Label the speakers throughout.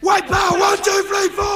Speaker 1: White power, 1, 2, 3, 4.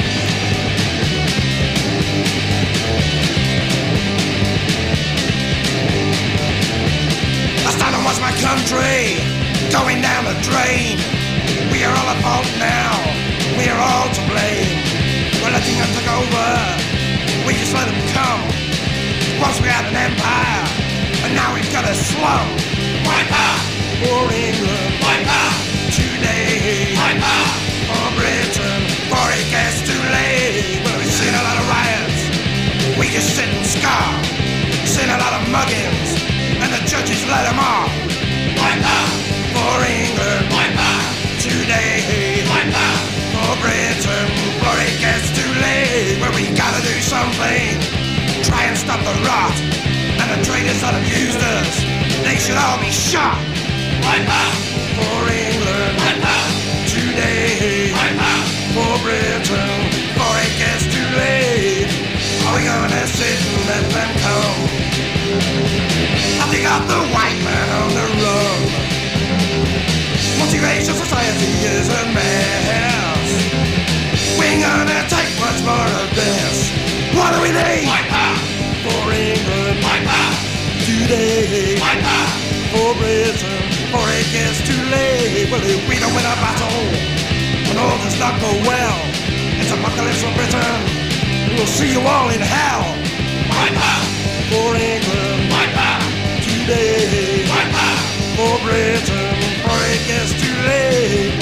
Speaker 1: I stand and watch my country going down the drain. We are all at fault now, we are all to blame. We're letting them take over, we just let them come. Once we had an empire, and now we've got a slum. White power for England, white power today, white power for Britain, before it gets too late. Well, we've seen a lot of riots, we just sit and scar. Seen a lot of muggings, and the judges let them off. White power for England, white power today, white power for Britain, before it gets too late. Well, we gotta do something, try and stop the rot, and the traitors that have used us, they should all be shot. White power for England, white power today, white power for Britain, before it gets too late. Are we gonna sit and let them come? Have they got the white man on the run? Multiracial society is a mess. We ain't gonna take much more of this. What do we need? White power for England, white power today, white power for Britain, before it gets too late. Well, if we don't win a battle, when all does not go well, it's apocalypse for Britain. We'll see you all in hell. White power for England, white power today, white power for Britain, before it gets too late.